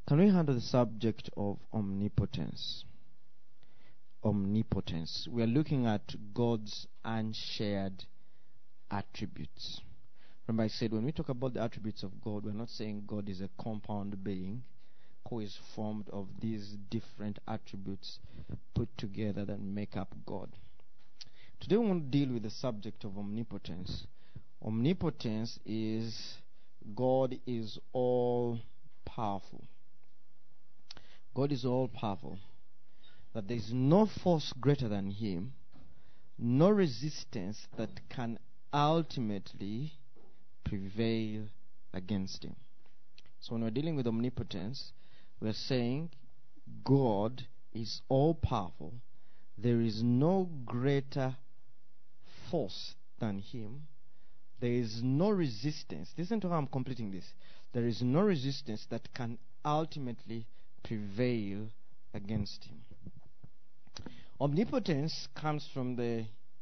Can we handle the subject of omnipotence? Omnipotence. We are looking at God's unshared attributes. Remember I said when we talk about the attributes of God, we're not saying God is a compound being who is formed of these different attributes put together that make up God. Today we want to deal with the subject of omnipotence. Omnipotence is God is all powerful. God is all powerful. That there is no force greater than Him, no resistance that can ultimately prevail against Him. So when we're dealing with omnipotence, we're saying God is all powerful. There is no greater force than Him. There is no resistance. Listen to how I'm completing this. There is no resistance that can ultimately prevail against Him. Omnipotence comes from the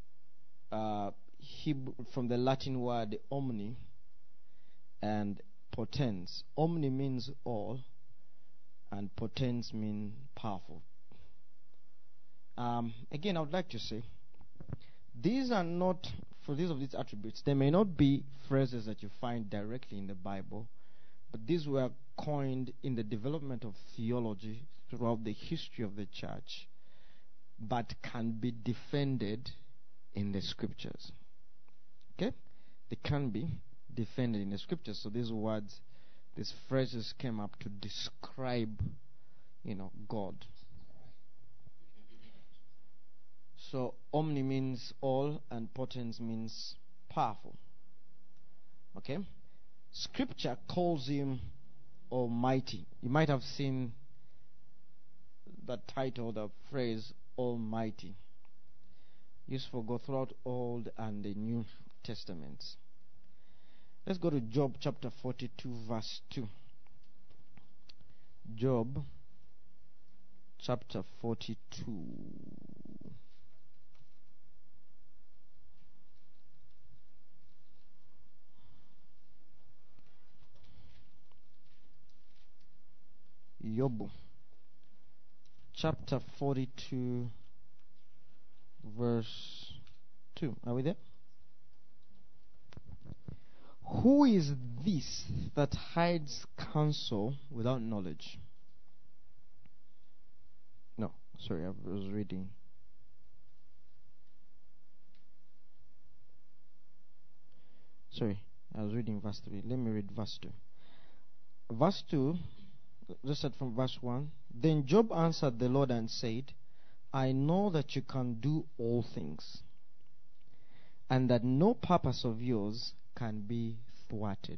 Latin word omni and potens. Omni means all, and potens mean powerful. Again, I would like to say, these are not, for these of these attributes, they may not be phrases that you find directly in the Bible, but these were coined in the development of theology throughout the history of the church, but can be defended in the scriptures. Okay? They can be defended in the scriptures. So these words, these phrases came up to describe, God. So omni means all and potens means powerful. Okay? Scripture calls Him Almighty. You might have seen that title, the phrase Almighty, used for God throughout Old and the New Testaments. Let's go to Job chapter 42 verse 2. Job chapter 42. Job chapter 42 verse 2. Are we there? Who is this that hides counsel without knowledge? No, sorry, I was reading. Sorry, I was reading verse 3. Let me read verse 2. Verse 2, just start from verse 1. Then Job answered the Lord and said, I know that you can do all things, and that no purpose of yours can be thwarted.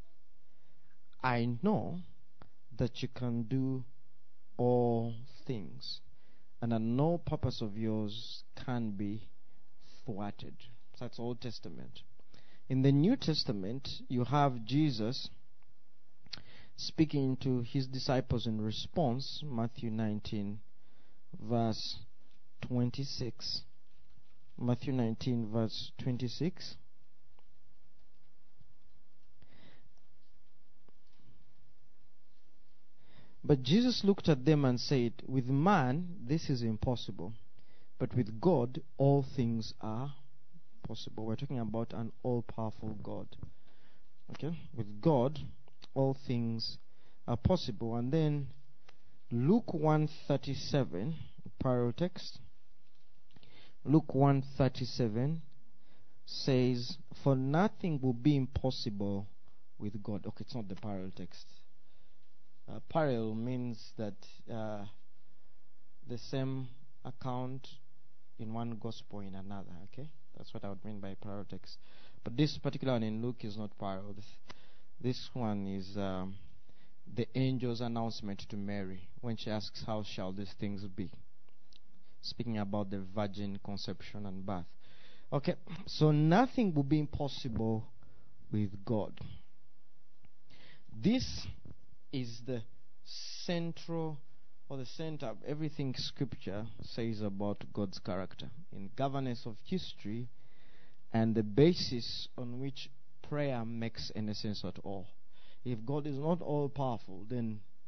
I know that you can do all things, and that no purpose of yours can be thwarted. So that's Old Testament. In the New Testament, you have Jesus speaking to His disciples in response, Matthew 19, verse 26. Matthew 19, verse 26. But Jesus looked at them and said, with man this is impossible, but with God all things are possible. We're talking about an all-powerful God. Okay? With God all things are possible. And then Luke 1:37, parallel text. Luke 1:37 says, for nothing will be impossible with God. Okay, it's not the parallel text. Parallel means that the same account in one gospel in another. Okay, that's what I would mean by parallel text. But this particular one in Luke is not parallel. This one is the angel's announcement to Mary when she asks, how shall these things be? Speaking about the virgin conception and birth. Okay, so nothing will be impossible with God. This is the central or the center of everything Scripture says about God's character in governance of history, and the basis on which prayer makes any sense at all. If God is not all powerful, then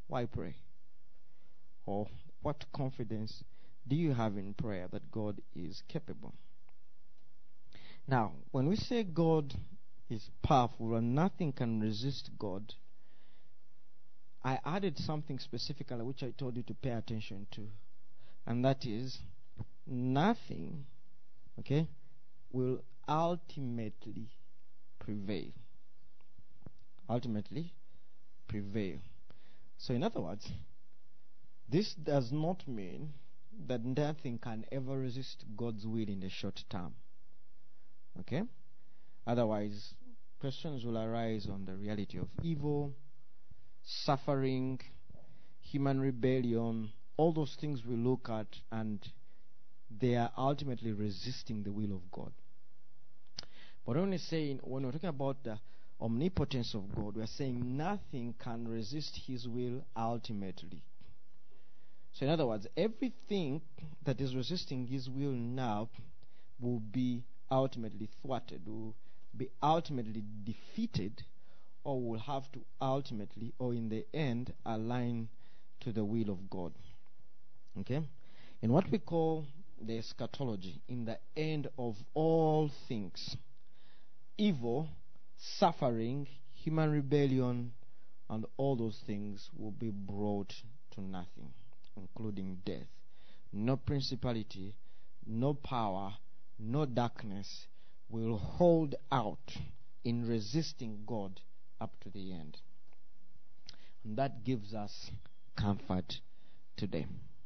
why pray? Or what confidence do you have in prayer that God is capable? Now, when we say God is powerful and nothing can resist God, I added something specifically which I told you to pay attention to, and that is nothing, will ultimately prevail. Ultimately prevail. So in other words, this does not mean that nothing can ever resist God's will in the short term. Okay? Otherwise, questions will arise on the reality of evil, suffering, human rebellion, all those things we look at, and they are ultimately resisting the will of God. But when we're talking about the omnipotence of God, we're saying nothing can resist His will ultimately. So in other words, everything that is resisting His will now will be ultimately thwarted, will be ultimately defeated, or will have to ultimately, or in the end, align to the will of God. Okay? In what we call the eschatology, in the end of all things, evil, suffering, human rebellion, and all those things will be brought to nothing, including death. No principality, no power, no darkness will hold out in resisting God up to the end. And that gives us comfort today.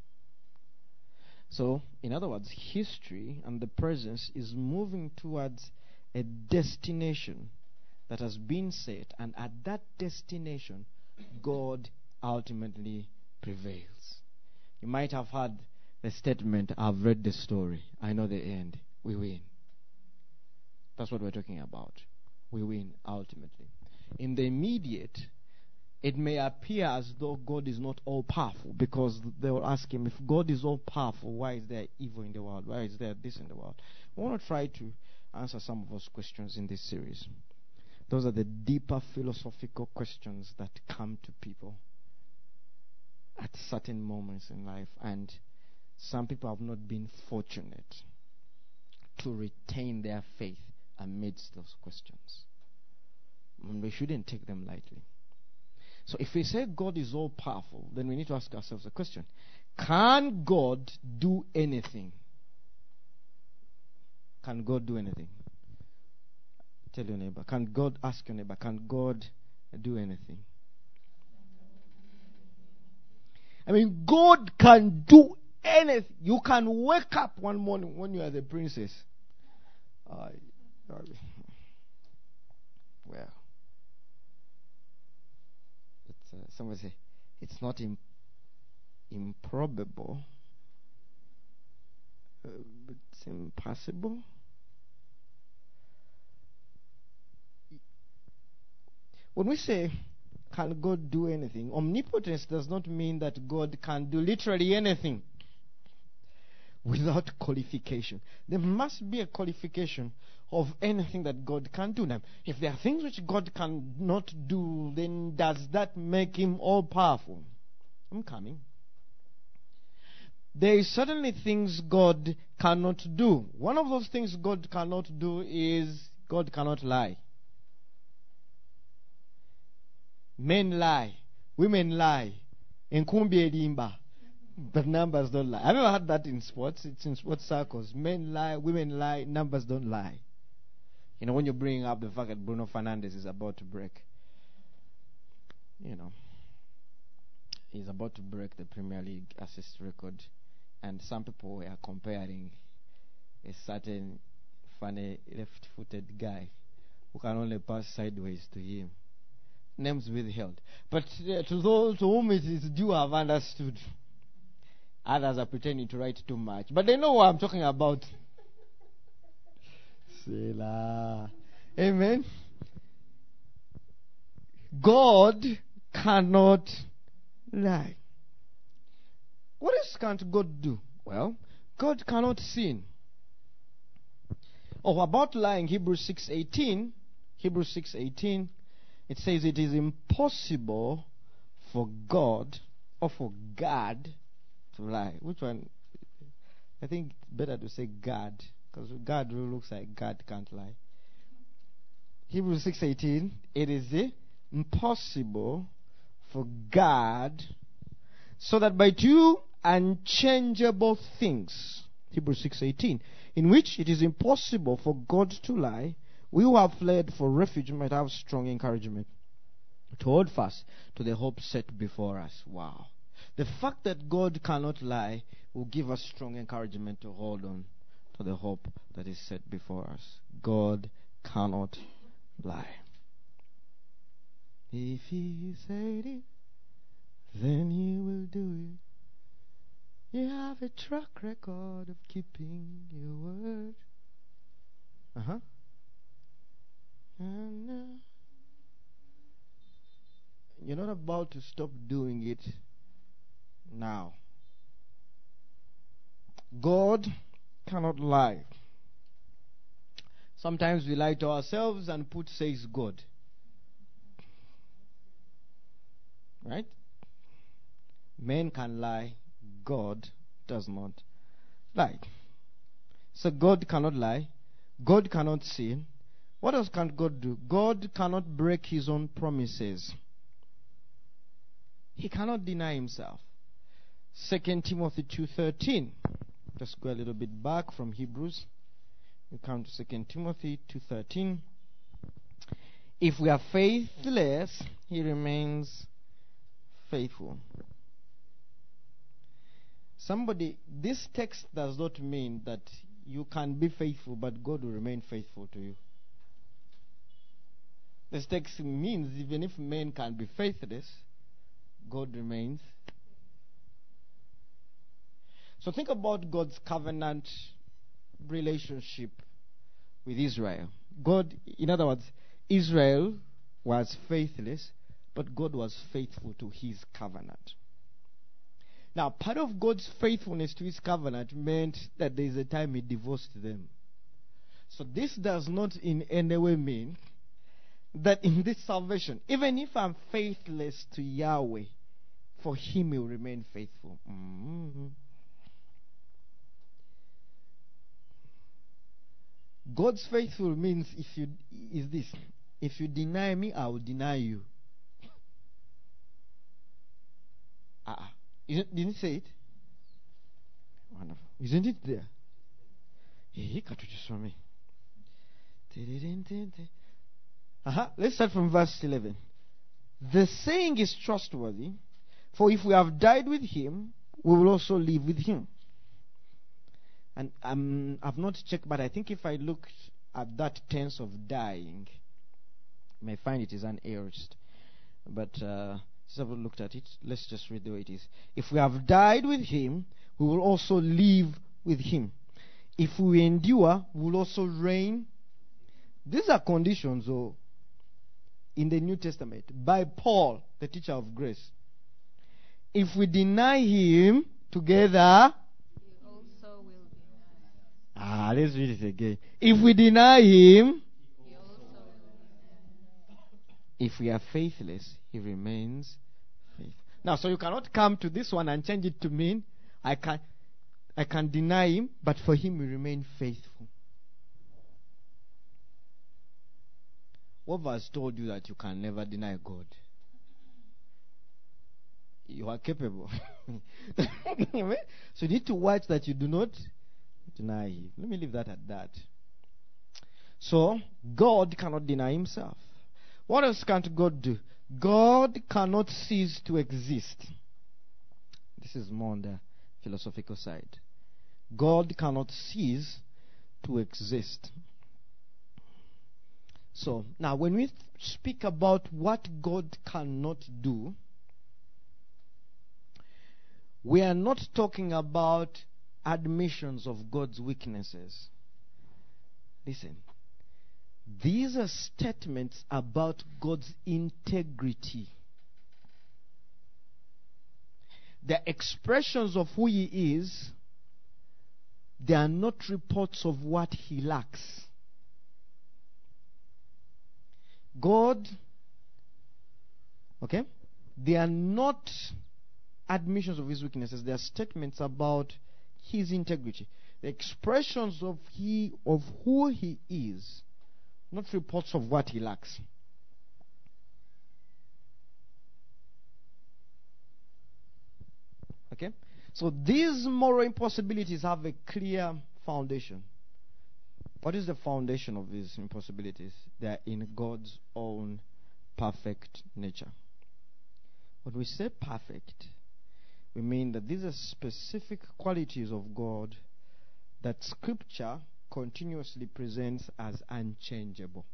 So, in other words, history and the presence is moving towards a destination that has been set, and at that destination, God ultimately prevails. You might have heard the statement, I've read the story, I know the end, we win. That's what we're talking about. We win ultimately. In the immediate, it may appear as though God is not all powerful, because they will ask him, if God is all powerful, why is there evil in the world? Why is there this in the world? I want to try to answer some of those questions in this series. Those are the deeper philosophical questions that come to people at certain moments in life, and some people have not been fortunate to retain their faith amidst those questions. And we shouldn't take them lightly. So if we say God is all powerful, then we need to ask ourselves a question. Can God do anything? Can God do anything? Tell your neighbor. Ask your neighbor, can God do anything? I mean, God can do anything. You can wake up one morning when you are the princess. Well, somebody say, it's not improbable, but it's impossible. When we say, can God do anything? Omnipotence does not mean that God can do literally anything without qualification. There must be a qualification of anything that God can do. Now, if there are things which God cannot do, then does that make him all powerful? I'm coming. There is certainly things God cannot do. One of those things God cannot do is God cannot lie. Men lie, women lie, enkumbi elimba, but numbers don't lie. I've never heard that in sports. It's in sports circles. Men lie, women lie, numbers don't lie. You know, when you bring up the fact that Bruno Fernandes is about to break, he's about to break the Premier League assist record, and some people were comparing a certain funny left-footed guy who can only pass sideways to him. Names withheld. But to those to whom it is due have understood. Others are pretending to write too much. But they know what I'm talking about. Selah. Amen. God cannot lie. What else can't God do? Well, God cannot sin. Oh, about lying, Hebrews 6:18, it says it is impossible for God or for God to lie. Which one? I think it's better to say God, because God really looks like God can't lie. Hebrews 6:18, it is impossible for God, so that by two unchangeable things, Hebrews 6:18, in which it is impossible for God to lie, we who have fled for refuge might have strong encouragement to hold fast to the hope set before us. Wow. The fact that God cannot lie will give us strong encouragement to hold on to the hope that is set before us. God cannot lie. If He said it, then He will do it. You have a track record of keeping your word. And you're not about to stop doing it now. God cannot lie. Sometimes we lie to ourselves and put says God. Right? Men can lie. God does not lie. So God cannot lie. God cannot sin. What else can God do? God cannot break His own promises. He cannot deny Himself. 2 Timothy 2:13. Let's go a little bit back from Hebrews. We come to 2 Timothy 2:13. If we are faithless, He remains faithful. This text does not mean that you can be faithful, but God will remain faithful to you. This text means even if men can be faithless, God remains. So think about God's covenant relationship with Israel. God, in other words, Israel was faithless, but God was faithful to His covenant. Now, part of God's faithfulness to His covenant meant that there is a time He divorced them. So this does not in any way mean that in this salvation, even if I'm faithless to Yahweh, for Him He will remain faithful. God's faithful means if you deny me, I will deny you. Didn't it say it? Wonderful. Isn't it there? Let's start from verse 11. The saying is trustworthy, for if we have died with Him, we will also live with Him. And I've not checked, but I think if I look at that tense of dying, you may find it is unaorist. But since I've looked at it, let's just read the way it is. If we have died with Him, we will also live with Him. If we endure, we will also reign. These are conditions in the New Testament by Paul, the teacher of grace. If we deny Him, together, you also will be. Let's read it again. If we deny Him, You also will be. if we are faithless, He remains faithful. Now, so you cannot come to this one and change it to mean I can deny Him, but for Him we remain faithful. What has told you that you can never deny God? You are capable. So you need to watch that you do not deny Him. Let me leave that at that. So, God cannot deny Himself. What else can't God do? God cannot cease to exist. This is more on the philosophical side. God cannot cease to exist. So, now when we speak about what God cannot do, we are not talking about admissions of God's weaknesses. Listen. These are statements about God's integrity. The expressions of who He is, they are not reports of what He lacks. God, okay? They are not admissions of his weaknesses. They are statements about his integrity. The expressions of who he is, not reports of what he lacks. Okay? So these moral impossibilities have a clear foundation. What is the foundation of these impossibilities? They are in God's own perfect nature. When we say perfect, we mean that these are specific qualities of God that Scripture continuously presents as unchangeable.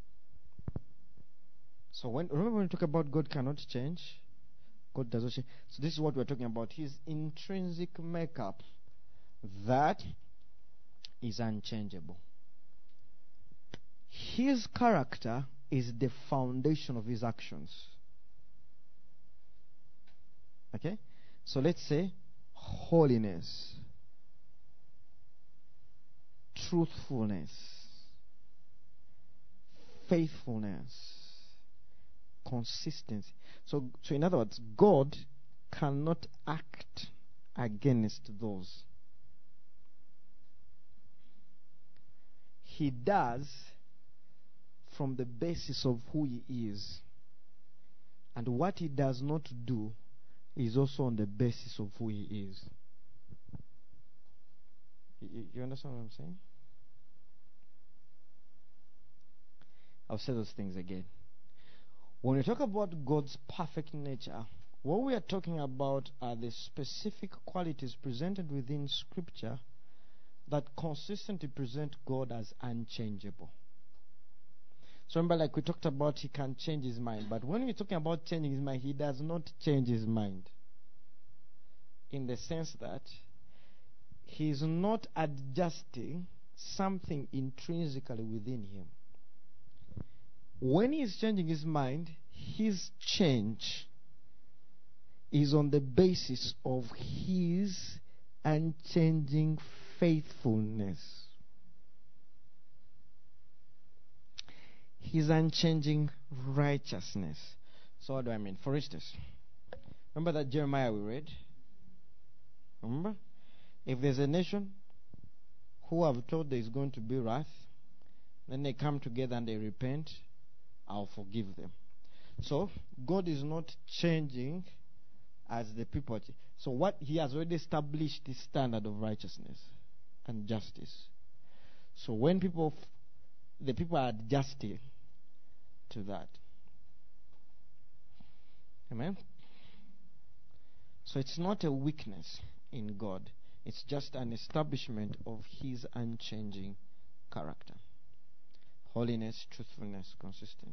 So remember when we talk about God cannot change? God doesn't change. So this is what we're talking about. His intrinsic makeup, that is unchangeable. His character is the foundation of his actions. Okay? So let's say holiness, truthfulness, faithfulness, consistency. So in other words, God cannot act against those. He does from the basis of who he is. And what he does not do is also on the basis of who he is. You understand what I'm saying? I'll say those things again. When we talk about God's perfect nature, what we are talking about are the specific qualities presented within Scripture that consistently present God as unchangeable. So remember, like we talked about, he can change his mind. But when we're talking about changing his mind, he does not change his mind. In the sense that he is not adjusting something intrinsically within him. When he is changing his mind, his change is on the basis of his unchanging faithfulness. His unchanging righteousness. So what do I mean? For instance, remember that Jeremiah we read? Remember? If there's a nation who have told there is going to be wrath, then they come together and they repent, I'll forgive them. So God is not changing as the people. So what he has already established this standard of righteousness and justice. So when the people are adjusting to that. Amen? So it's not a weakness in God. It's just an establishment of his unchanging character. Holiness, truthfulness, consistent.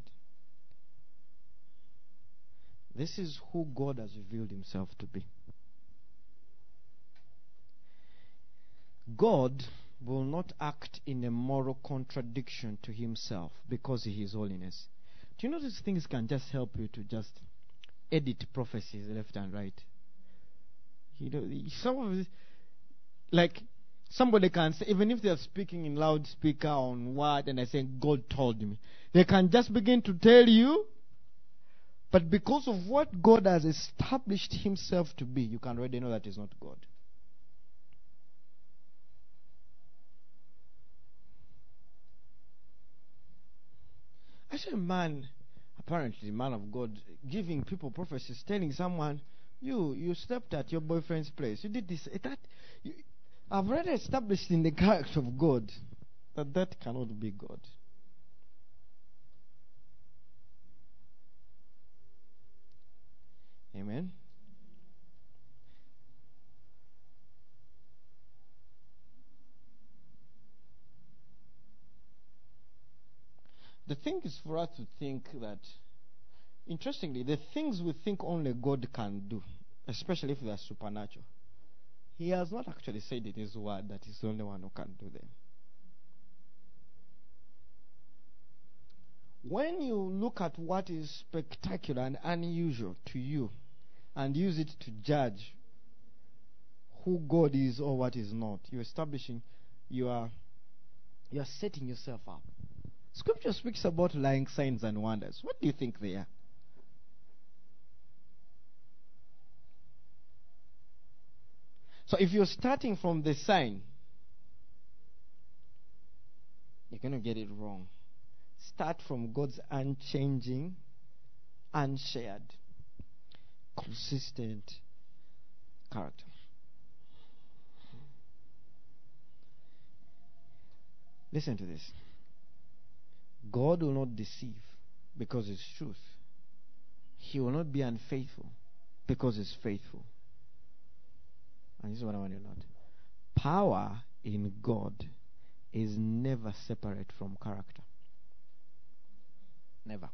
This is who God has revealed himself to be. God will not act in a moral contradiction to himself because he is holiness. Do you notice things can just help you to just edit prophecies left and right? You know, some of it, like somebody can say, even if they're speaking in loudspeaker on what, and they're saying, God told me, they can just begin to tell you, but because of what God has established himself to be, you can already know that is not God. I saw a man, apparently a man of God, giving people prophecies, telling someone, you slept at your boyfriend's place. You did this. I've already established in the character of God that cannot be God. Amen. The thing is for us to think that, interestingly, the things we think only God can do, especially if they are supernatural, he has not actually said in his word that he's the only one who can do them. When you look at what is spectacular and unusual to you and use it to judge who God is or what is not, you're establishing, you are setting yourself up. Scripture speaks about lying signs and wonders. What do you think they are? So if you're starting from the sign, you're going to get it wrong. Start from God's unchanging, unshared, consistent character. Listen to this. God will not deceive because it's truth. He will not be unfaithful because it's faithful. And this is what I want you to note. Power in God is never separate from character. Never.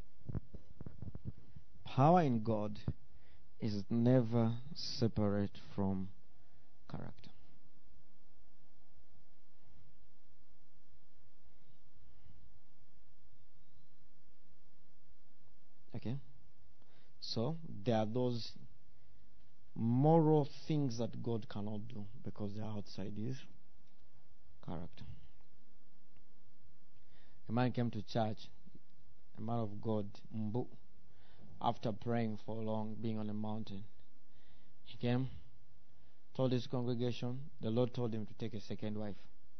Power in God is never separate from character. Okay? So, there are those moral things that God cannot do because they are outside His character. A man came to church, a man of God, Mbu, after praying for long, being on a mountain. He came, told his congregation, the Lord told him to take a second wife.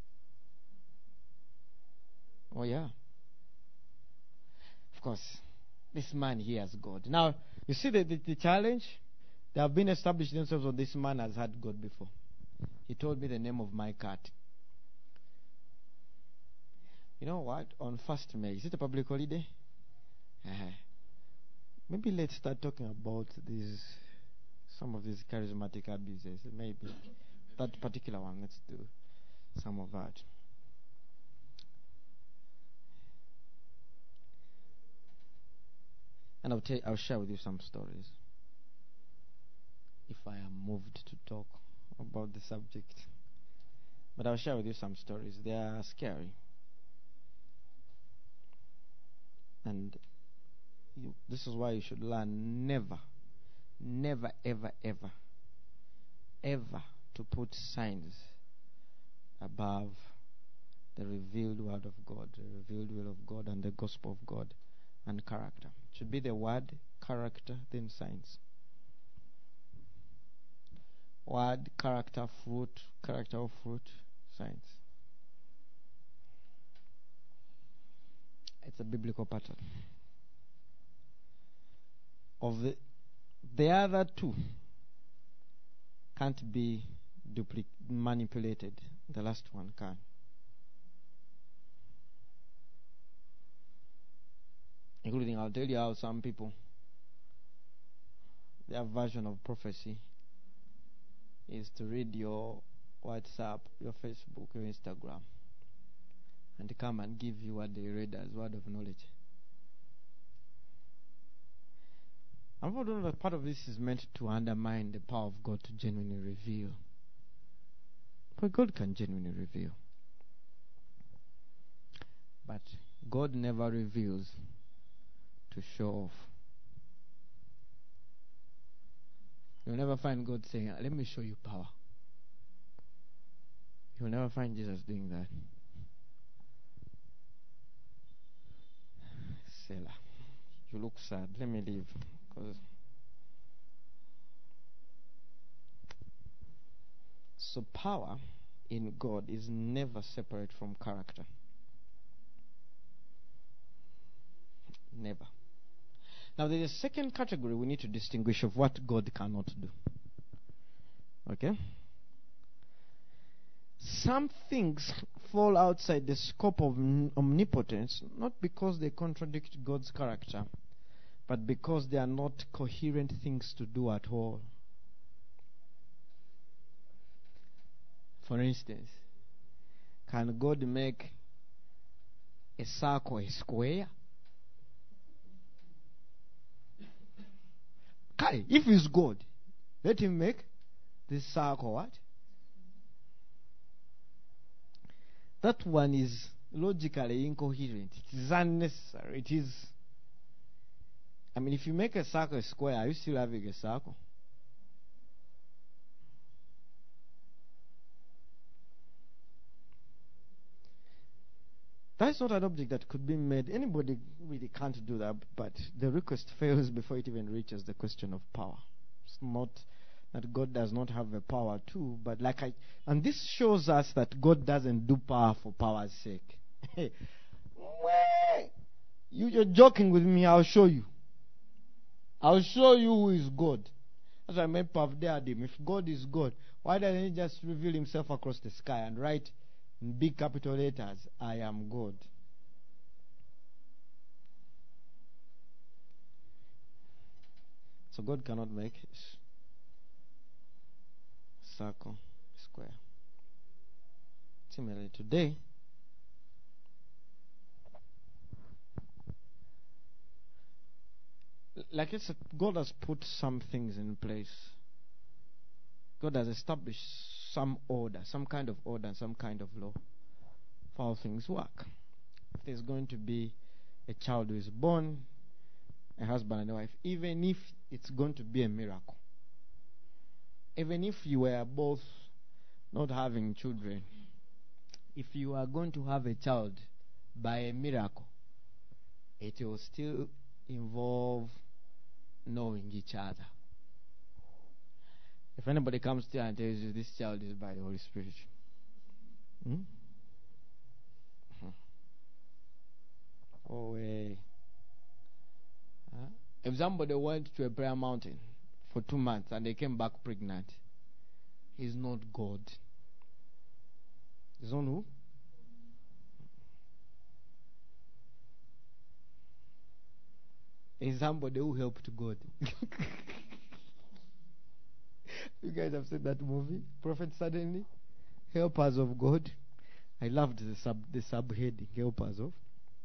Oh, yeah. Of course, this man hears God. Now, you see the challenge? They have been established themselves on this man has had God before. He told me the name of my cat. You know what? On 1st May, is it a public holiday? Maybe let's start talking about some of these charismatic abuses. Maybe that particular one. Let's do some of that. And I'll share with you some stories if I am moved to talk about the subject. But I'll share with you some stories. They are scary. And this is why you should learn never, ever to put signs above the revealed word of God, the revealed will of God, and the gospel of God, and character. It should be the word, character, then signs. Word, character, fruit, character of fruit, signs. It's a biblical pattern. Of the other two can't be manipulated. The last one can. Including, I'll tell you how some people, their version of prophecy is to read your WhatsApp, your Facebook, your Instagram, and to come and give you what they read as word of knowledge. I don't know that part of this is meant to undermine the power of God to genuinely reveal. But God can genuinely reveal. But God never reveals to show off. You'll never find God saying, let me show you power. You'll never find Jesus doing that. Selah. You look sad. Let me leave. So power in God is never separate from character. Never. Now there is a second category we need to distinguish of what God cannot do. Okay? Some things fall outside the scope of omnipotence, not because they contradict God's character, but because they are not coherent things to do at all. For instance, can God make a circle a square? If he's God, let him make this circle what? That one is logically incoherent. It is unnecessary. It is. I mean, if you make a circle a square, are you still having a circle? That's not an object that could be made. Anybody really can't do that, but the request fails before it even reaches the question of power. It's not that God does not have the power to, but and this shows us that God doesn't do power for power's sake. You're joking with me. I'll show you. I'll show you who is God. That's why I made Pav Deadim. If God is God, why doesn't he just reveal himself across the sky and write in big capital letters, I am God? So God cannot make circle, square. Similarly, today, like it's God has put some things in place. God has established some order, some kind of order, and some kind of law for how things work. If there's going to be a child who is born, a husband and a wife, even if it's going to be a miracle, even if you were both not having children, if you are going to have a child by a miracle, it will still involve knowing each other. If anybody comes to you and tells you this child is by the Holy Spirit, if somebody went to a prayer mountain for 2 months and they came back pregnant, he's not God. He's on who? He's somebody who helped God. You guys have seen that movie, Prophet Suddenly? Helpers of God. I loved the subheading, Helpers of.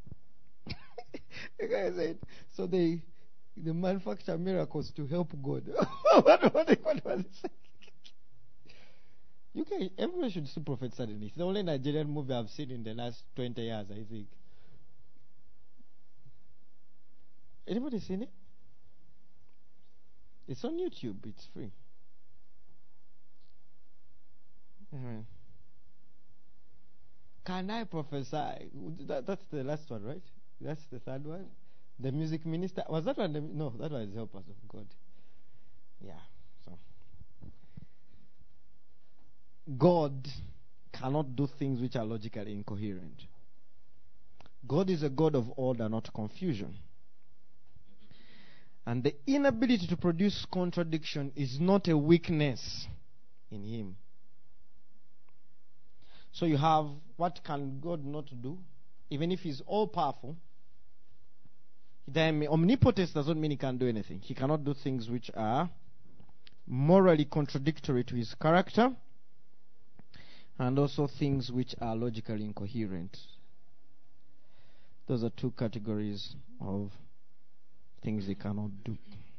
The guy said, so they manufacture miracles to help God. What was it? You guys, everyone should see Prophet Suddenly. It's the only Nigerian movie I've seen in the last 20 years, I think. Anybody seen it? It's on YouTube. It's free. Can I prophesy? That's the last one, right? That's the third one. The music minister. Was that one? No, that one is Helpers of God. Yeah. So God cannot do things which are logically incoherent. God is a God of order, not confusion. And the inability to produce contradiction is not a weakness in Him. So you have, what can God not do? Even if He's all-powerful, omnipotence doesn't mean He can't do anything. He cannot do things which are morally contradictory to His character, and also things which are logically incoherent. Those are two categories of things He cannot do.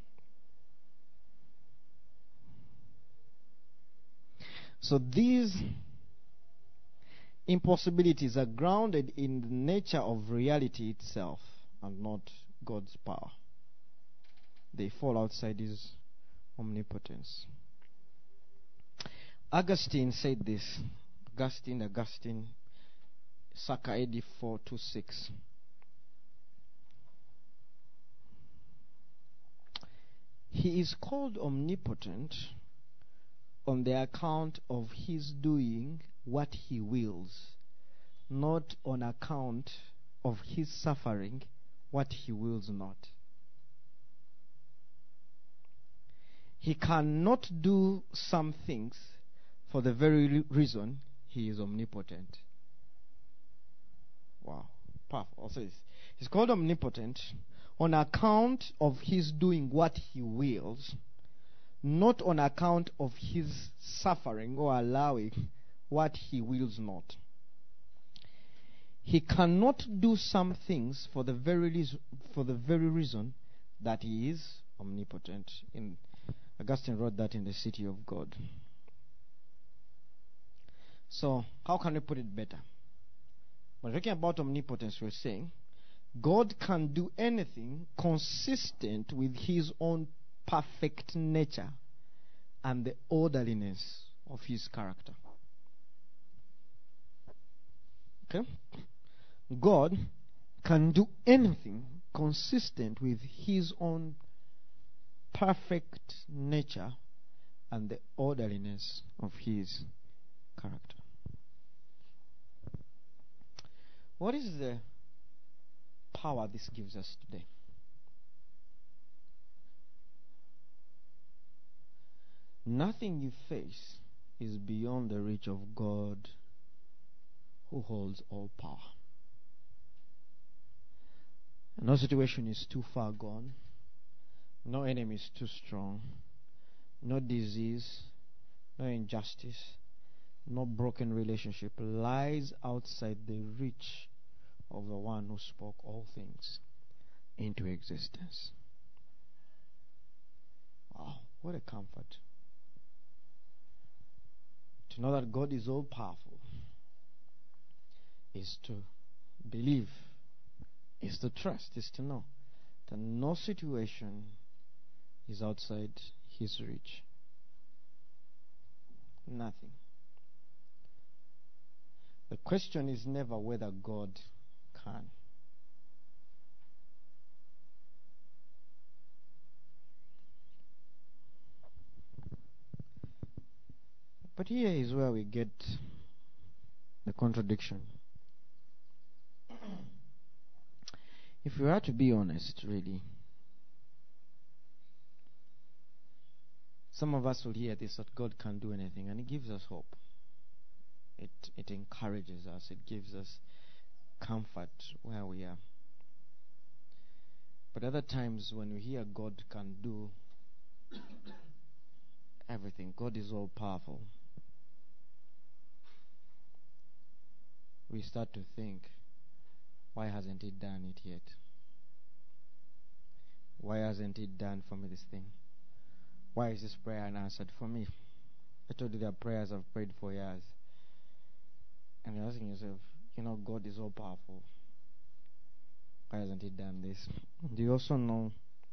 So these impossibilities are grounded in the nature of reality itself and not God's power. They fall outside His omnipotence. Augustine said this. Augustine, circa AD 426. He is called omnipotent on the account of His doing what He wills, not on account of His suffering what He wills not. He cannot do some things for the very reason He is omnipotent. Wow. Powerful. Also, He's called omnipotent on account of His doing what He wills, not on account of His suffering or allowing what He wills not. He cannot do some things for the very reason that He is omnipotent. Augustine wrote that in The City of God. So, how can we put it better? When talking about omnipotence, we're saying God can do anything consistent with His own perfect nature and the orderliness of His character. Okay? God can do anything consistent with His own perfect nature and the orderliness of His character. What is the power this gives us today? Nothing you face is beyond the reach of God who holds all power. No situation is too far gone. No enemy is too strong. No disease, no injustice, no broken relationship lies outside the reach of the one who spoke all things into existence. Wow, what a comfort. To know that God is all powerful is to believe, is to trust, is to know that no situation is outside His reach. Nothing. The question is never whether God can. But here is where we get the contradiction. If we are to be honest, really, some of us will hear this, that God can do anything, and it gives us hope. It encourages us. It gives us comfort where we are. But other times when we hear God can do everything, God is all powerful, we start to think, why hasn't He done it yet? Why hasn't He done for me this thing? Why is this prayer unanswered for me? I told you there are prayers I've prayed for years. And you're asking yourself, God is all powerful. Why hasn't He done this? Do you also know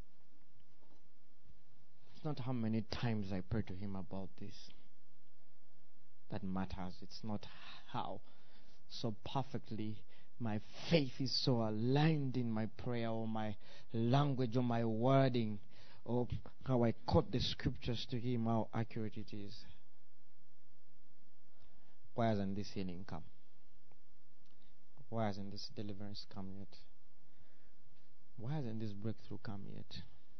it's not how many times I pray to Him about this that matters. It's not how so perfectly my faith is so aligned in my prayer or my language or my wording or how I quote the scriptures to Him, how accurate it is. Why hasn't this healing come? Why hasn't this deliverance come yet? Why hasn't this breakthrough come yet?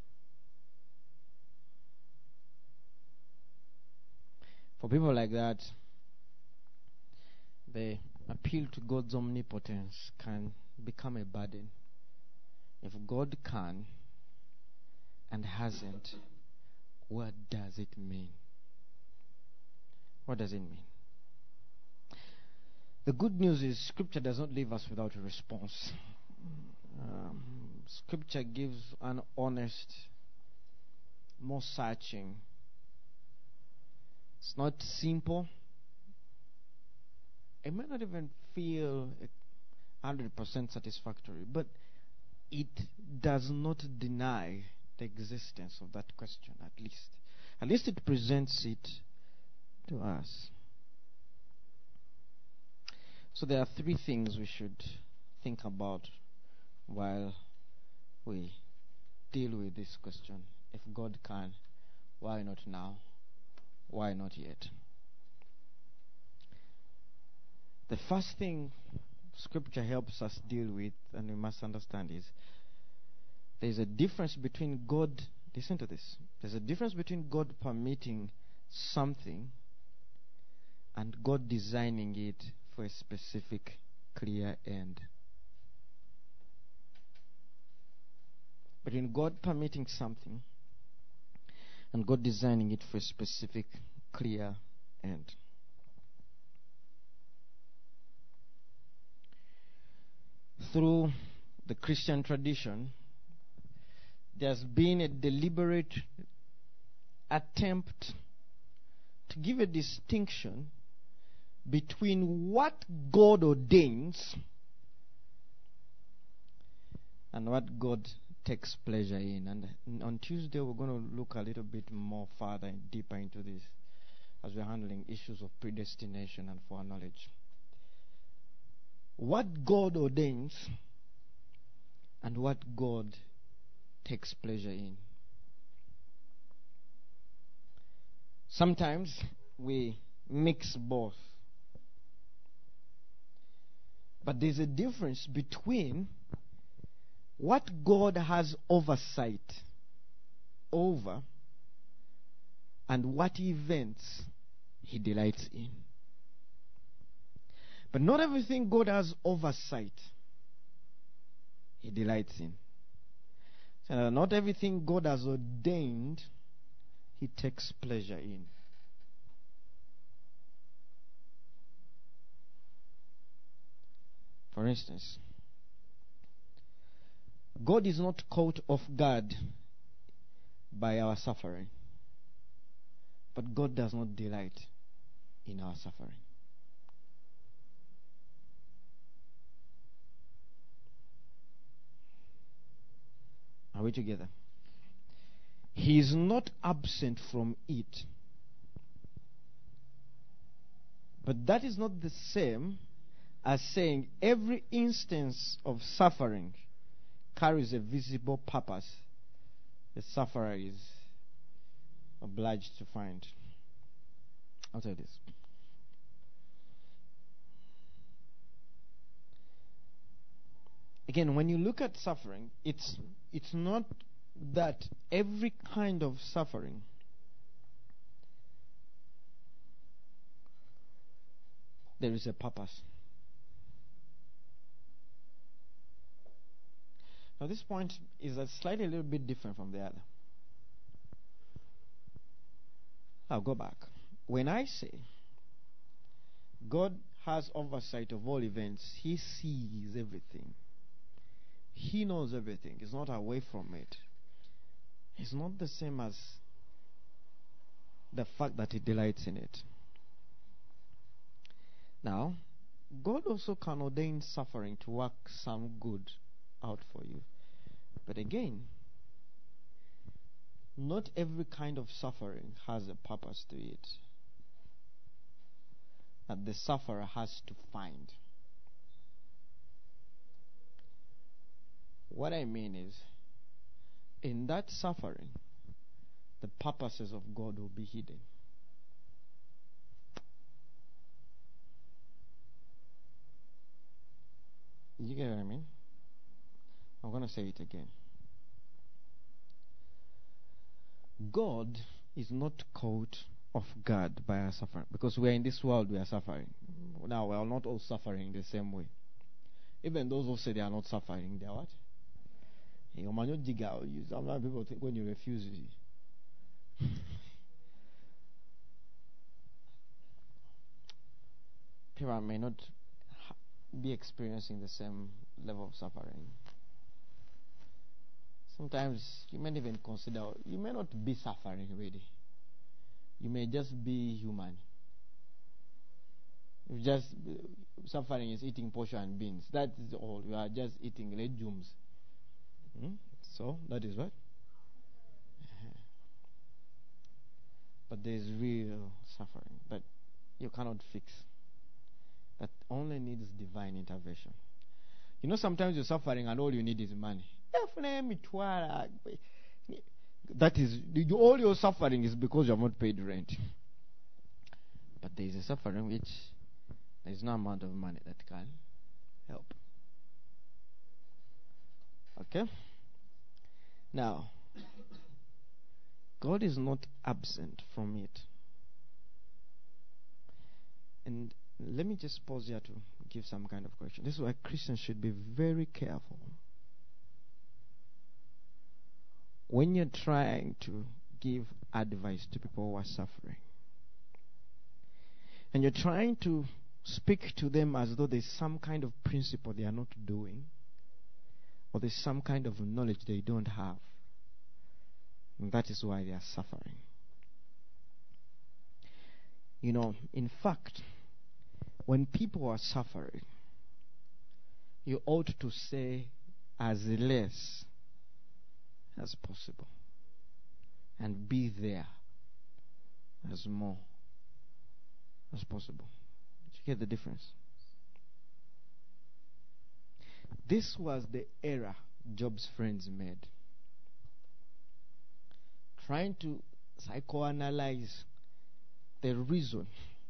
For people like that, the appeal to God's omnipotence can become a burden. If God can and hasn't, what does it mean? What does it mean? The good news is Scripture does not leave us without a response. Scripture gives an honest, more searching. It's not simple. It may not even feel 100% satisfactory, but it does not deny the existence of that question, at least. At least it presents it to us. So there are three things we should think about while we deal with this question. If God can, why not now? Why not yet? The first thing Scripture helps us deal with, and we must understand, is there's a difference between God, listen to this, there's a difference between God permitting something and God designing it for a specific, clear end. Between God permitting something and God designing it for a specific, clear end. Through the Christian tradition, there's been a deliberate attempt to give a distinction between what God ordains and what God takes pleasure in. And on Tuesday, we're going to look a little bit more further and deeper into this as we're handling issues of predestination and foreknowledge. What God ordains and what God takes pleasure in. Sometimes we mix both. But there's a difference between what God has oversight over and what events He delights in. But not everything God has oversight He delights in. So not everything God has ordained He takes pleasure in. For instance, God is not caught off guard by our suffering, but God does not delight in our suffering. Are we together? He is not absent from it. But that is not the same as saying every instance of suffering carries a visible purpose the sufferer is obliged to find. I'll tell you this. Again, when you look at suffering, it's not that every kind of suffering there is a purpose. Now this point is slightly a little bit different from the other. I'll go back. When I say God has oversight of all events, He sees everything. He knows everything. He's not away from it. It's not the same as the fact that He delights in it. Now, God also can ordain suffering to work some good out for you. But again, not every kind of suffering has a purpose to it that the sufferer has to find. What I mean is, in that suffering, the purposes of God will be hidden. You get what I mean? I'm going to say it again. God is not caught off guard by our suffering, because we are in this world, we are suffering. Now, we are not all suffering the same way. Even those who say they are not suffering, they are what? Sometimes people think when you refuse, people may not be experiencing the same level of suffering. Sometimes you may even consider, you may not be suffering really. You may just be human. If just suffering is eating posho and beans, that is all. You are just eating legumes. So that is what? But there is real suffering that you cannot fix. That only needs divine intervention. You know, sometimes you're suffering and all you need is money. That is, all your suffering is because you have not paid rent. But there is a suffering which there is no amount of money that can help. Okay? Now, God is not absent from it. And let me just pause here to give some kind of correction. This is why Christians should be very careful. When you're trying to give advice to people who are suffering, and you're trying to speak to them as though there's some kind of principle they are not doing, or there's some kind of knowledge they don't have, and that is why they are suffering. You know, in fact, when people are suffering, you ought to say as less as possible and be there as more as possible. Did you get the difference? This was the error Job's friends made, trying to psychoanalyze the reason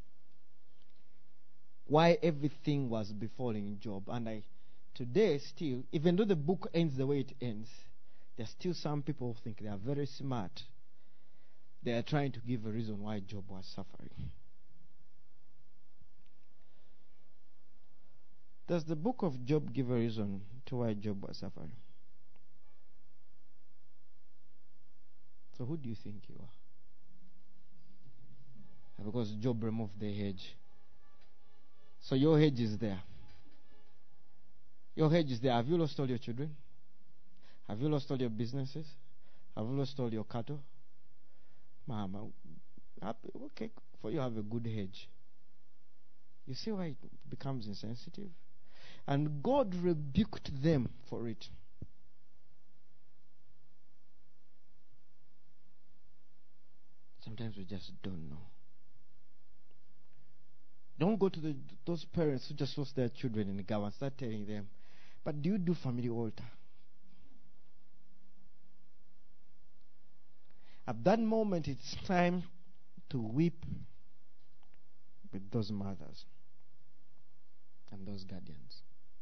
why everything was befalling Job. And today still, even though the book ends the way it ends, there's still some people who think they are very smart. They are trying to give a reason why Job was suffering. Does the book of Job give a reason to why Job was suffering? So who do you think you are? Because Job removed the hedge. So your hedge is there. Your hedge is there. Have you lost all your children? Have you lost all your businesses? Have you lost all your cattle? Mama, okay, for you have a good hedge. You see why it becomes insensitive? And God rebuked them for it. Sometimes we just don't know. Don't go to those parents who just lost their children in the Gawa and start telling them, but do you do family altar? At that moment, it's time to weep with those mothers and those guardians.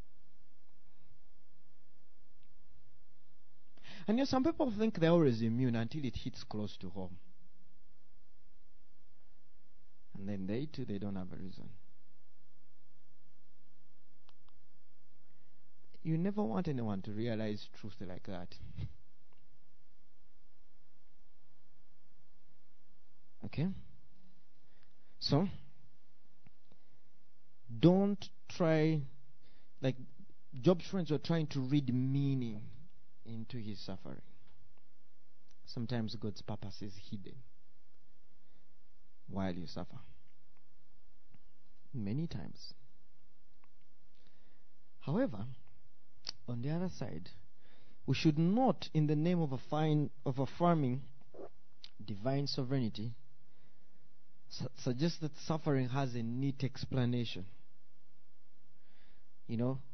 And some people think they're always immune until it hits close to home. And then they too, they don't have a reason. You never want anyone to realize truth like that. Okay? So, don't try, like Job's friends were trying to read meaning into his suffering. Sometimes God's purpose is hidden while you suffer. Many times. However, on the other side, we should not, in the name of affirming divine sovereignty, suggest that suffering has a neat explanation. You know,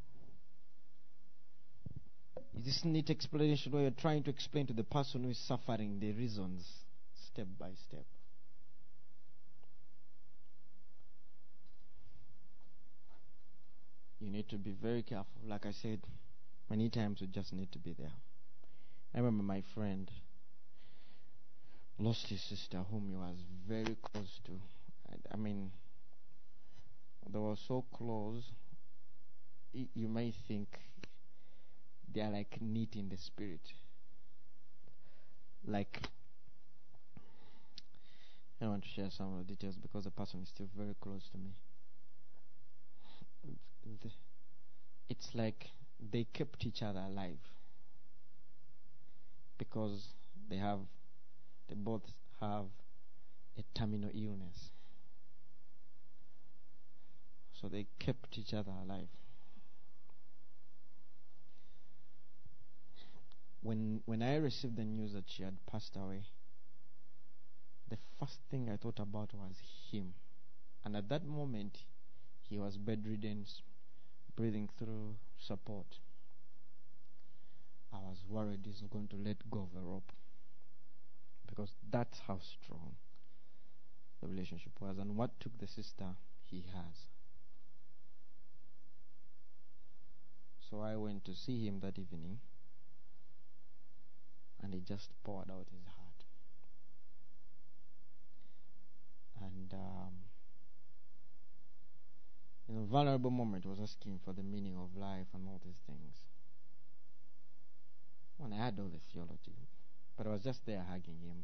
this neat explanation where you're trying to explain to the person who is suffering the reasons step by step. You need to be very careful. Like I said, many times you just need to be there. I remember my friend lost his sister whom he was very close to. I mean, they were so close, you may think they are like knit in the spirit. Like, I don't want to share some of the details because the person is still very close to me. It's like they kept each other alive because they both have a terminal illness. So they kept each other alive. When I received the news that she had passed away, the first thing I thought about was him. And at that moment, he was bedridden, breathing through support. I was worried he's going to let go of the rope, because that's how strong the relationship was. And what took the sister, he has. So I went to see him that evening, and he just poured out his heart. And in a vulnerable moment, was asking for the meaning of life and all these things. When I had all the theology, but I was just there hugging him.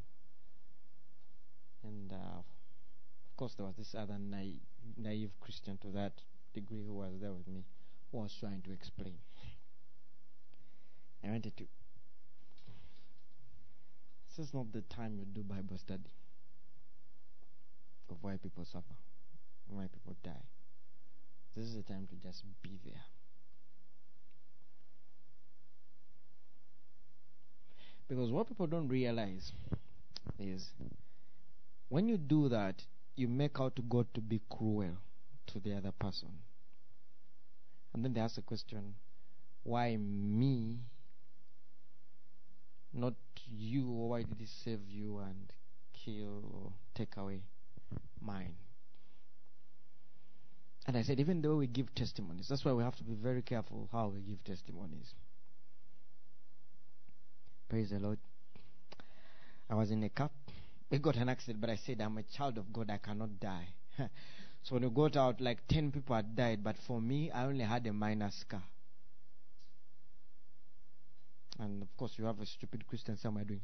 And of course, there was this other naive Christian to that degree who was there with me, who was trying to explain. I wanted to. This is not the time you do Bible study of why people suffer, why people die. This is the time to just be there. Because what people don't realize is when you do that, you make out God to be cruel to the other person. And then they ask the question, why me? Not you, or why did he save you and kill or take away? mine. And I said, even though we give testimonies, that's why we have to be very careful how we give testimonies. Praise the Lord. I was in a car. We got an accident, but I said, I'm a child of God. I cannot die. So when we got out, like 10 people had died, but for me, I only had a minor scar. And of course, you have a stupid Christian somewhere doing.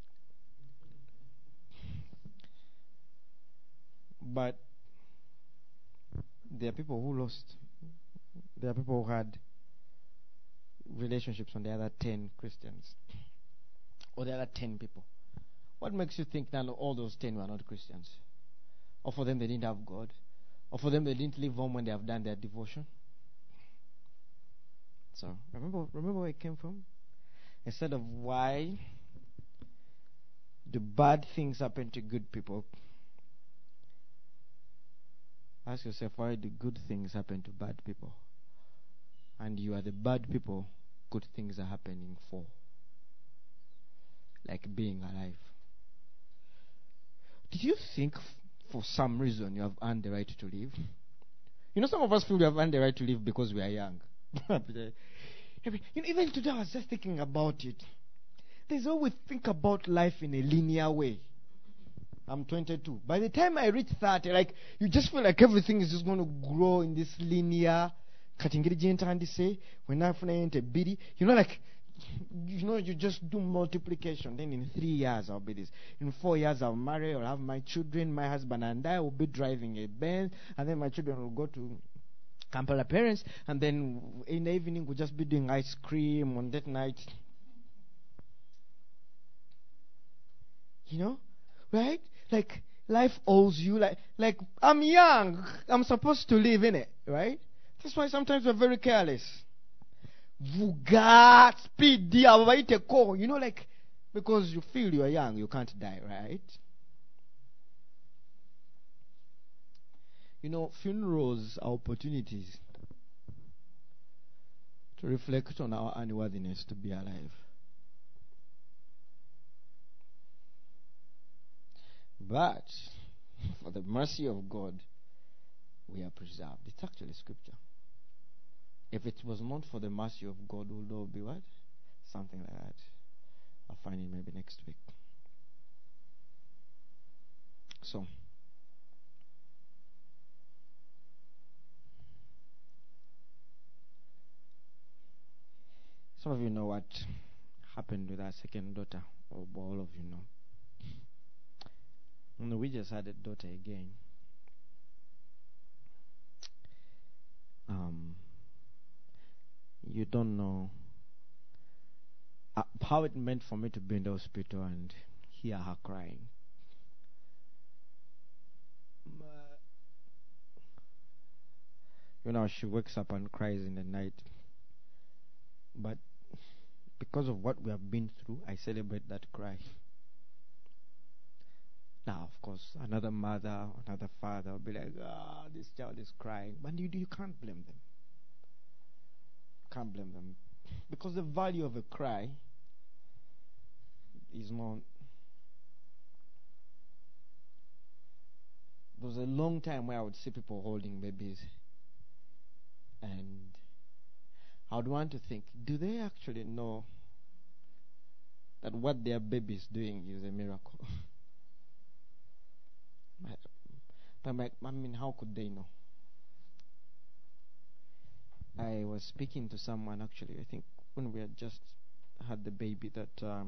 But there are people who lost. There are people who had relationships on the other 10 Christians. Or the other 10 people. What makes you think that all those 10 were not Christians? Or for them they didn't have God? Or for them they didn't leave home when they have done their devotion? So, remember where it came from? Instead of why do bad things happen to good people, ask yourself, why do good things happen to bad people? And you are the bad people good things are happening for. Like being alive. Did you think for some reason you have earned the right to live? You know, some of us feel we have earned the right to live because we are young. Even today I was just thinking about it. There's always think about life in a linear way. I'm 22. By the time I reach 30, like, you just feel like everything is just going to grow in this linear. When I find a biddy, like, you just do multiplication. Then in 3 years I'll be this. In 4 years I'll marry, I'll have my children, my husband and I will be driving a Benz, and then my children will go to Kampala parents, and then in the evening we'll just be doing ice cream on that night. Right? Like life owes you. Like I'm young, I'm supposed to live in it, right? That's why sometimes we're very careless. Vuga, speed, like, because you feel you're young, you can't die, right? Funerals are opportunities to reflect on our unworthiness to be alive. But for the mercy of God, we are preserved. It's actually scripture. If it was not for the mercy of God, would all be what? Something like that. I'll find it maybe next week. So, some of you know what happened with our second daughter, or all of you know. No, we just had a daughter again. You don't know how it meant for me to be in the hospital and hear her crying. She wakes up and cries in the night. But because of what we have been through, I celebrate that cry. Now, of course, another mother, another father will be like, this child is crying. But you can't blame them. Can't blame them. Because the value of a cry is more. There was a long time where I would see people holding babies. And I would want to think, do they actually know that what their baby is doing is a miracle? But how could they know? I was speaking to someone actually, I think when we had just had the baby, that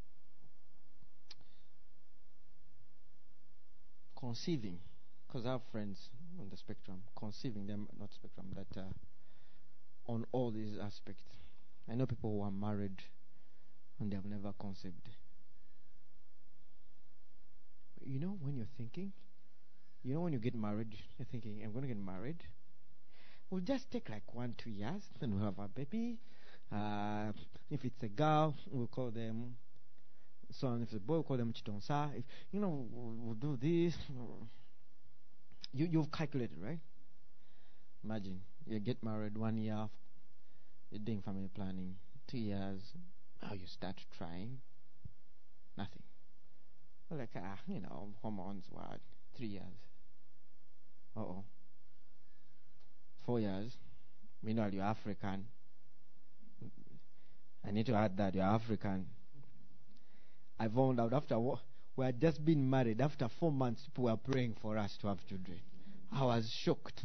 conceiving, because I have friends on the spectrum, conceiving them, not spectrum, that on all these aspects. I know people who are married and they have never conceived. When you're thinking, when you get married, you're thinking, I'm going to get married. We'll just take like 1-2 years, then we'll have a baby. If it's a girl, we'll call them son. If it's a boy, we'll call them Chitonsa. If we'll do this. You've calculated, right? Imagine you get married 1 year, you're doing family planning. 2 years, how you start trying? Nothing. Like hormones, what? 3 years. 4 years. Meanwhile, you're African. I need to add that you're African. I found out after we had just been married. After 4 months, people were praying for us to have children. I was shocked.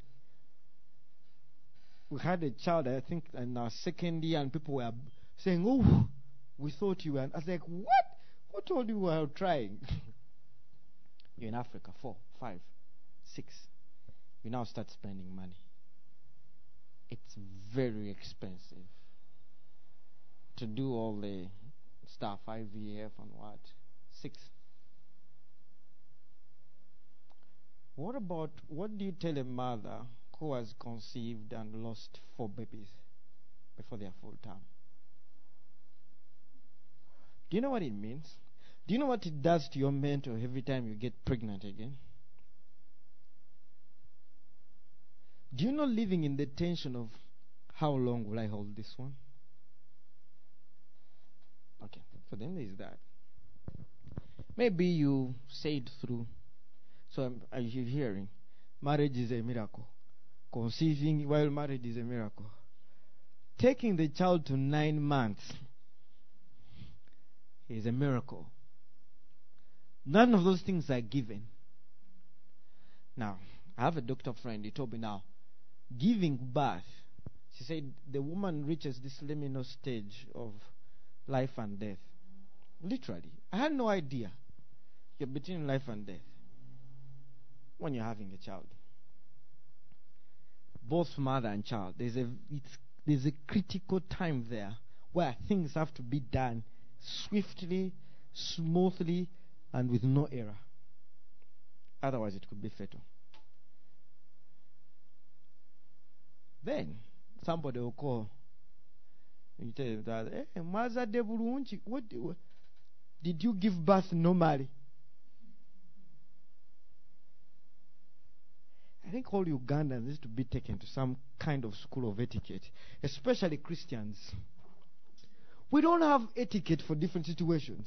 We had a child, I think, in our second year, and people were saying, "Oh, we thought you were." I was like, "What? Who told you we were trying?" You're in Africa, 4, 5, 6. You now start spending money. It's very expensive to do all the stuff, IVF and what? 6. What do you tell a mother who has conceived and lost 4 babies before their full term? Do you know what it means? Do you know what it does to your mental every time you get pregnant again? Do you know living in the tension of how long will I hold this one? Okay, so then there's that. Maybe you say it through. So are you hearing? Marriage is a miracle. Conceiving while married is a miracle. Taking the child to 9 months is a miracle. None of those things are given. Now, I have a doctor friend. He told me now, giving birth, she said the woman reaches this liminal stage of life and death. Literally. I had no idea. You're between life and death when you're having a child. Both mother and child. There's a critical time there where things have to be done swiftly, smoothly, and with no error. Otherwise, it could be fatal. Then somebody will call and you tell them that, "Hey, Maza de Burunchi, what did you give birth normally?" I think all Ugandans need to be taken to some kind of school of etiquette, especially Christians. We don't have etiquette for different situations.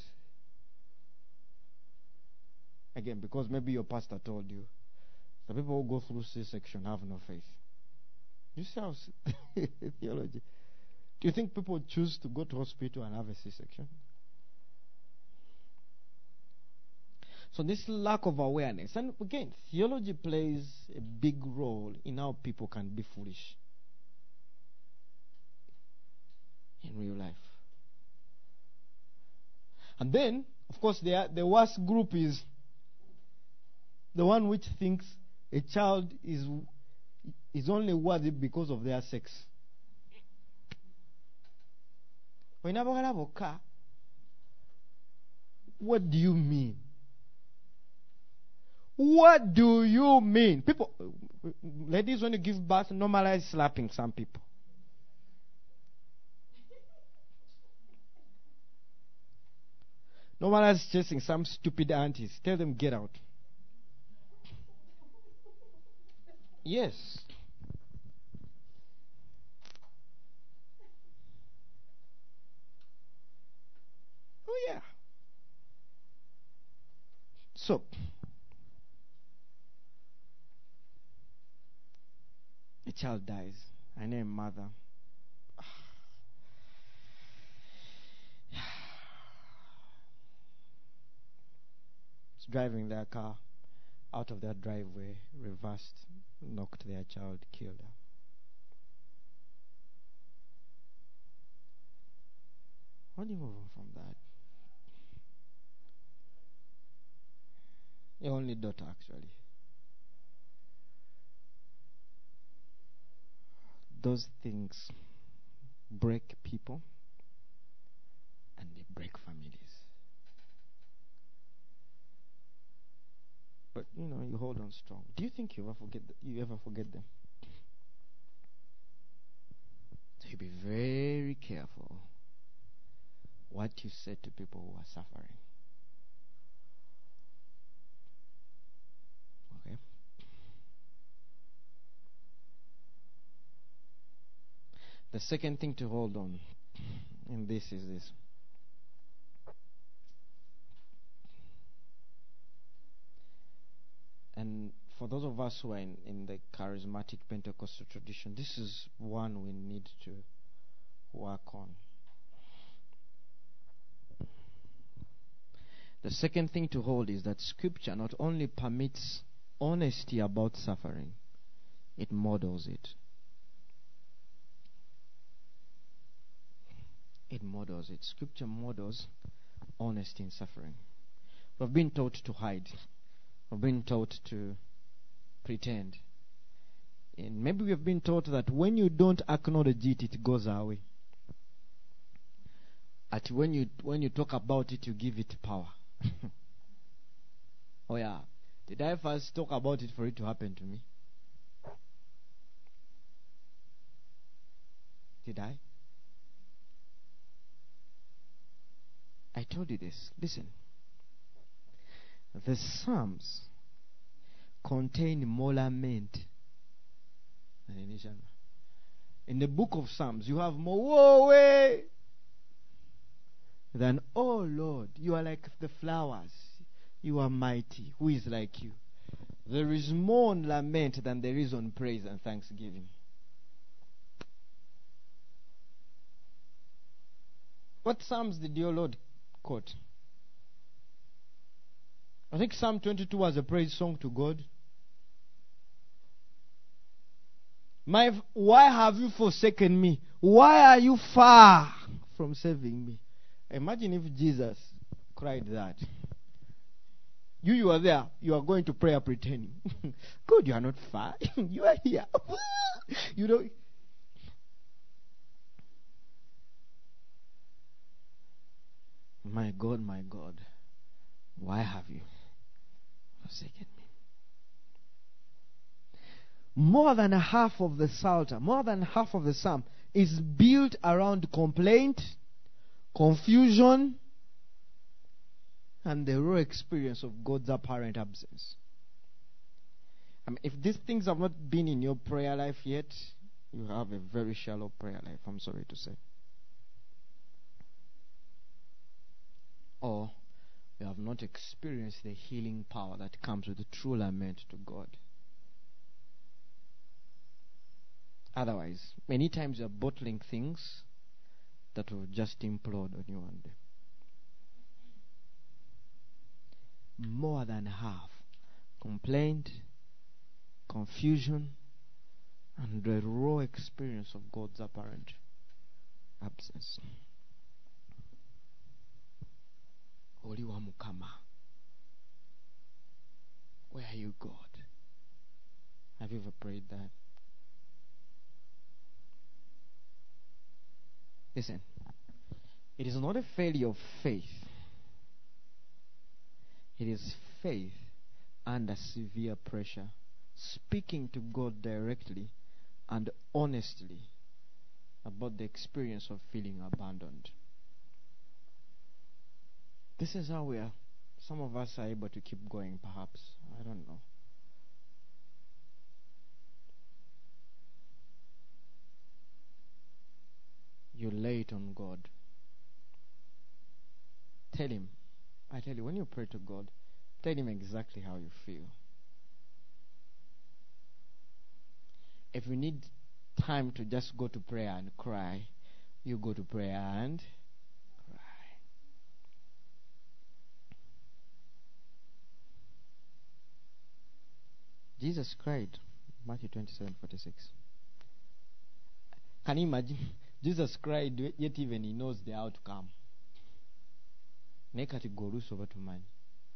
Again, because maybe your pastor told you. The people who go through C-section have no faith. You see how theology. Do you think people choose to go to hospital and have a C-section? So this lack of awareness, and again, theology plays a big role in how people can be foolish in real life. And then, of course, the worst group is the one which thinks a child is only worthy because of their sex. What do you mean? What do you mean? People, ladies, when you give birth, normalize slapping some people. Normalize chasing some stupid aunties. Tell them, get out. Yes. Oh, yeah. So, a child dies. I know a mother. It's driving their car out of their driveway, reversed, knocked their child, killed her. How do you move on from that? Your only daughter, actually. Those things break people and they break families. But you hold on strong. Do you think you ever forget them? So you be very careful what you say to people who are suffering. Okay? The second thing to hold on in this is this. And for those of us who are in the charismatic Pentecostal tradition, this is one we need to work on. The second thing to hold is that Scripture not only permits honesty about suffering, it models it. It models it. Scripture models honesty in suffering. We've been taught to hide. We've been taught to pretend. And maybe we have been taught that when you don't acknowledge it, it goes away. At when you talk about it, you give it power. Oh yeah. Did I first talk about it for it to happen to me? Did I? I told you this. Listen. The Psalms contain more lament than any genre. In the book of Psalms, you have more woe way than, oh Lord, you are like the flowers. You are mighty. Who is like you? There is more on lament than there is on praise and thanksgiving. What Psalms did your Lord quote? I think Psalm 22 was a praise song to God. Why have you forsaken me? Why are you far from saving me? Imagine if Jesus cried that. You are there. You are going to prayer pretending. God, you are not far. You are here. You know. My God, why have you forsaken me? More than half of the Psalter, more than half of the Psalm is built around complaint, confusion, and the raw experience of God's apparent absence. I mean, if these things have not been in your prayer life yet, you have a very shallow prayer life, I'm sorry to say. Or you have not experienced the healing power that comes with the true lament to God. Otherwise, many times you are bottling things that will just implode on you one day. More than half. Complaint, confusion, and the raw experience of God's apparent absence. Holy wa Mukama. Where are you, God? Have you ever prayed that? Listen, it is not a failure of faith. It is faith under severe pressure, speaking to God directly and honestly about the experience of feeling abandoned. This is how some of us are able to keep going, perhaps. I don't know. You lay it on God. Tell Him. I tell you, when you pray to God, tell Him exactly how you feel. If you need time to just go to prayer and cry, you go to prayer and cry. Jesus cried. Matthew 27:46. Can you imagine? Jesus cried, yet even He knows the outcome. Nekati gorus over to man.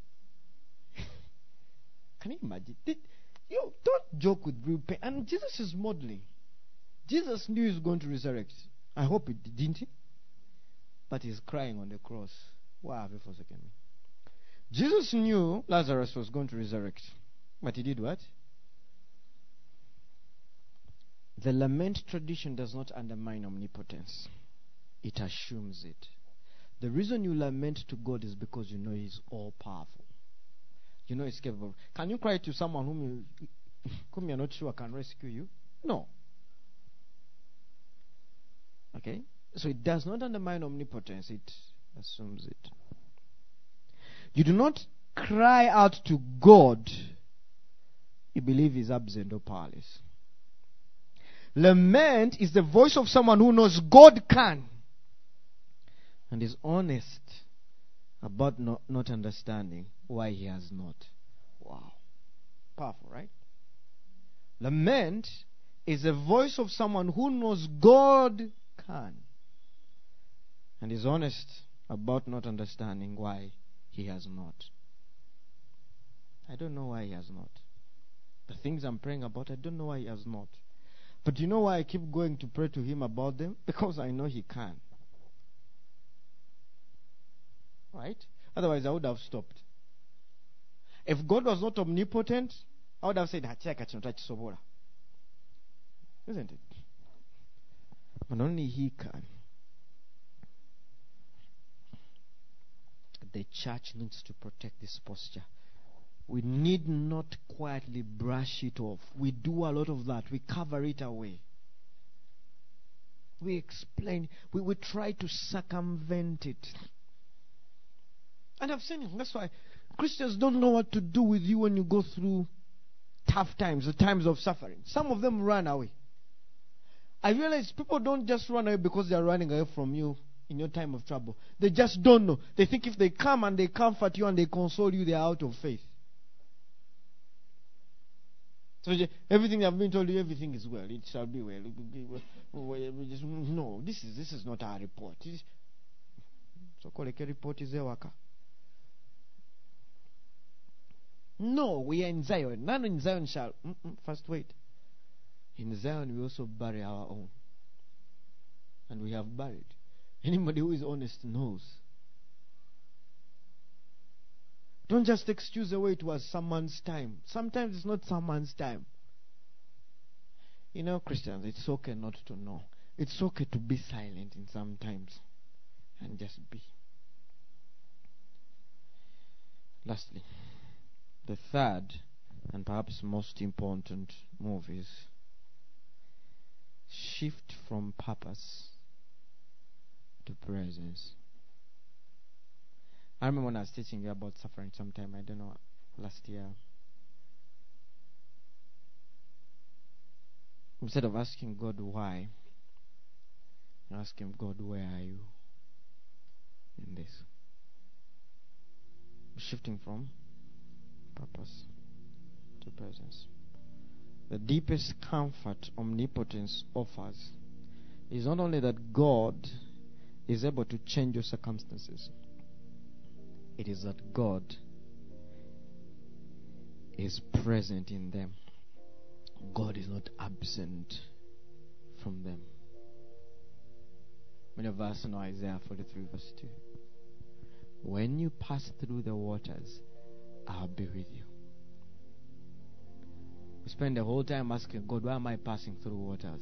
Can you imagine? Don't joke with real pain. And Jesus is modeling. Jesus knew He was going to resurrect. I hope He didn't He? But He's crying on the cross. Why have you forsaken me? Jesus knew Lazarus was going to resurrect. But He did what? The lament tradition does not undermine omnipotence. It assumes it. The reason you lament to God is because you know He's all-powerful. You know He's capable. Can you cry to someone whom you're not sure can rescue you? No. Okay? So it does not undermine omnipotence. It assumes it. You do not cry out to God you believe he's absent or powerless. Lament is the voice of someone who knows God can and is honest about not understanding why he has not. Wow. Powerful, right? Lament is the voice of someone who knows God can and is honest about not understanding why he has not. I don't know why he has not. The things I'm praying about, I don't know why he has not. But you know why I keep going to pray to him about them? Because I know he can. Right? Otherwise, I would have stopped. If God was not omnipotent, I would have said, isn't it? But only he can. The church needs to protect this posture. We need not quietly brush it off. We do a lot of that. We cover it away. We explain. We try to circumvent it. And I've seen it. That's why Christians don't know what to do with you when you go through tough times, the times of suffering. Some of them run away. I realize people don't just run away because they are running away from you in your time of trouble. They just don't know. They think if they come and they comfort you and they console you, they are out of faith. So everything I've been told you, everything is well. It shall be well. No, this is not our report. So called a report is a worker. No, we are in Zion. None in Zion shall. First wait. In Zion we also bury our own. And we have buried. Anybody who is honest knows. Don't just excuse away it was someone's time. Sometimes it's not someone's time. You know, Christians, it's okay not to know. It's okay to be silent in some times. And just be. Lastly, the third and perhaps most important move is shift from purpose to presence. I remember when I was teaching you about suffering sometime, I don't know, last year. Instead of asking God why, I ask him, God, where are you in this? Shifting from purpose to presence. The deepest comfort omnipotence offers is not only that God is able to change your circumstances, it is that God is present in them. God is not absent from them. Many of us know Isaiah 43 verse 2. When you pass through the waters, I'll be with you. We spend the whole time asking God, why am I passing through waters?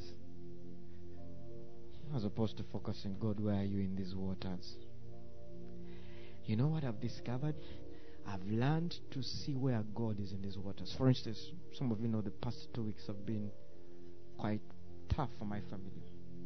As opposed to focusing, God, where are you in these waters? You know what I've discovered? I've learned to see where God is in these waters. For instance, some of you know the past 2 weeks have been quite tough for my family.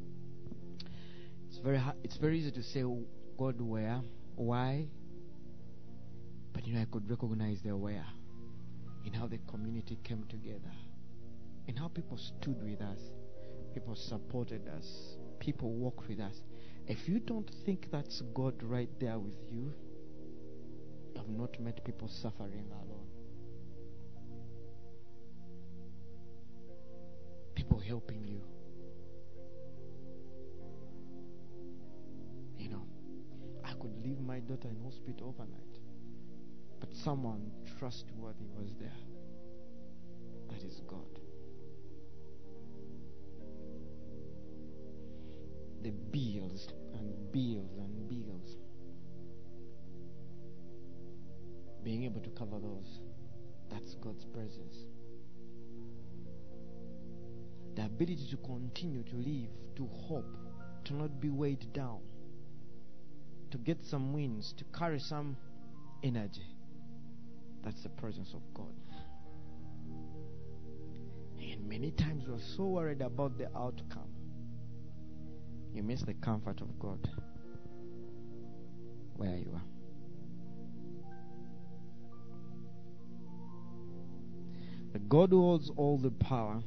It's very easy to say, God, where? Why? But I could recognize the where in how the community came together, in how people stood with us, people supported us, people walked with us. If you don't think that's God right there with you, you have not met people suffering alone. People helping you. You know, I could leave my daughter in hospital overnight, but someone trustworthy was there. That is God. The bills and bills and bills. Being able to cover those, that's God's presence. The ability to continue to live, to hope, to not be weighed down, to get some wins, to carry some energy. That's the presence of God. And many times we're so worried about the outcome, you miss the comfort of God where you are. The God who holds all the power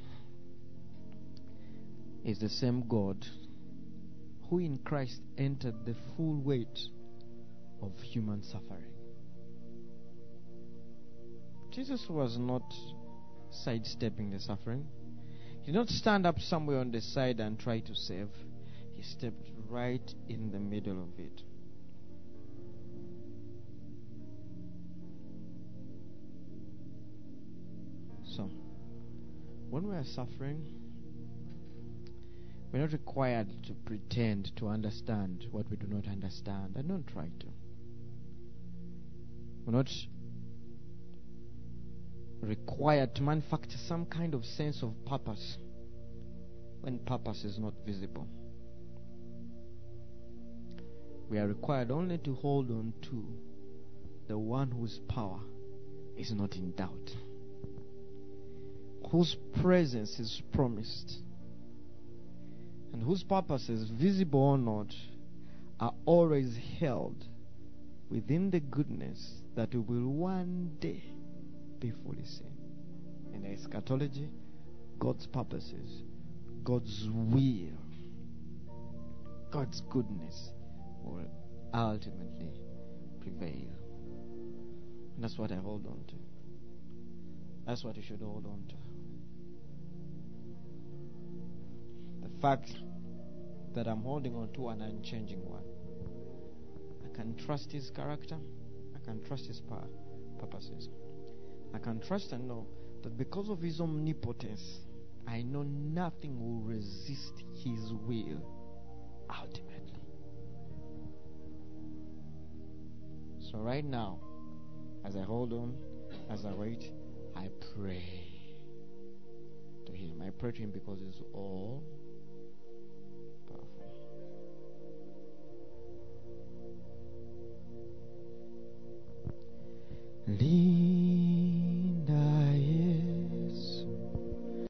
is the same God who in Christ entered the full weight of human suffering. Jesus was not sidestepping the suffering. He did not stand up somewhere on the side and try to save. He stepped right in the middle of it. So, when we are suffering, we're not required to pretend to understand what we do not understand, and don't try to. We're not required to manufacture some kind of sense of purpose when purpose is not visible. We are required only to hold on to the one whose power is not in doubt, whose presence is promised, and whose purposes, visible or not, are always held within the goodness that we will one day be fully seen. In eschatology, God's purposes, God's will, God's goodness will ultimately prevail. And that's what I hold on to. That's what you should hold on to. The fact that I'm holding on to an unchanging one. I can trust his character. I can trust his purposes. I can trust and know that because of his omnipotence, I know nothing will resist his will ultimately. So right now, as I hold on, as I wait, I pray to him. I pray to him because he's all powerful. Leave